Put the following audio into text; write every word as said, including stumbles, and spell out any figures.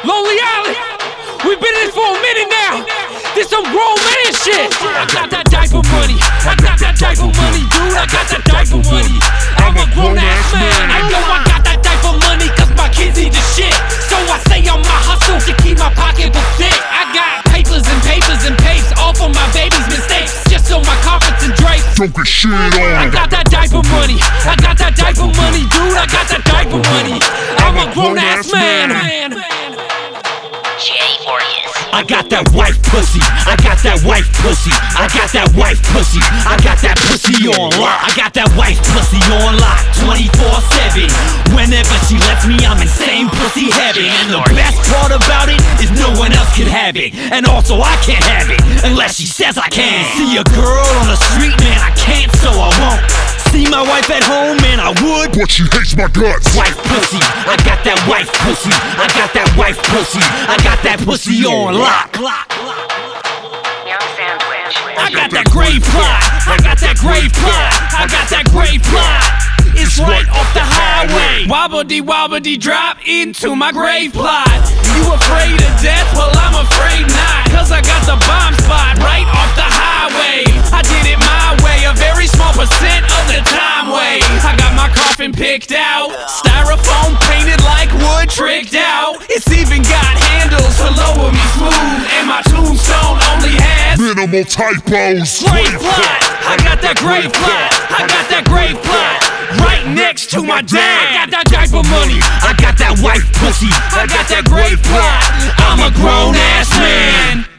Lonely Island, we've been in this for a minute now. This some grown man shit. I got that diaper money, I got that diaper money, dude. I got that diaper money. I'm a grown ass man. I know I got that diaper money, cause my kids need the shit. So I say on my hustle to keep my pocketbook thick. I got papers and papers and papes, all for my baby's mistakes, just so my carpets and drapes don't get shit on. I got that diaper money, I got that diaper money, dude. I got that diaper money. I'm a grown ass man. I got that wife pussy, I got that wife pussy, I got that wife pussy, I got that pussy on lock. I got that wife pussy on lock, twenty-four seven. Whenever she lets me, I'm insane pussy heavy. And the best part about it is no one else can have it, and also I can't have it unless she says I can. See a girl on the street, man, I can't, so I won't. See my wife at home, man, I would, but she hates my guts. Wife pussy, I got that wife pussy, I got that wife pussy, I got that pussy on lock. I got that grave plot, I got that grave plot, I got that grave plot. It's right off the highway. Wobbly wobbly drop into my grave plot. You afraid of death? Well, I'm afraid not, cause I got the bomb spot right off the highway. I did it my way, a very small percent of the time way. I got my coffin picked out, styrofoam painted like wood tricked out. It's even got handles to lower me smooth, and my tombstone only has minimal typos. Grave plot, I got that grave plot, I got that grave plot right next to my dad. I got that diaper money, I got that wife pussy, I got that grave plot. I'm a grown ass man.